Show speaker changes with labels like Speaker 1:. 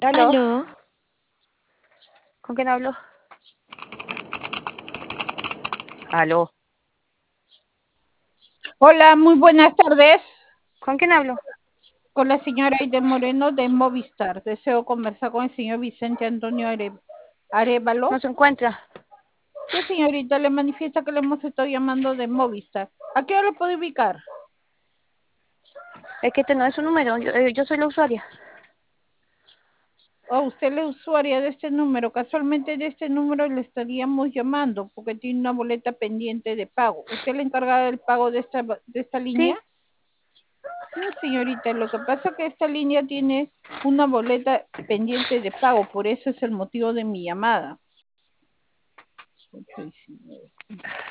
Speaker 1: Aló,
Speaker 2: Aló,
Speaker 1: ¿con quién hablo? Aló,
Speaker 3: Hola, muy buenas tardes.
Speaker 1: ¿con quién hablo?
Speaker 3: Con la señora Aide Moreno de Movistar. Deseo conversar con el señor Vicente Antonio
Speaker 1: No
Speaker 3: Arevalo.
Speaker 1: se encuentra.
Speaker 3: Ya, señorita, le manifiesta que le hemos estado llamando de Movistar. ¿A qué hora lo puede ubicar?
Speaker 1: Es que este no es su número, yo soy la usuaria.
Speaker 3: Oh, usted es la usuaria de este número. Casualmente de este número le estaríamos llamando porque tiene una boleta pendiente de pago. ¿Usted es la encargada del pago de esta línea?
Speaker 1: Sí,
Speaker 3: No, señorita, lo que pasa es que esta línea tiene una boleta pendiente de pago, por eso es el motivo de mi llamada. 8 y 19.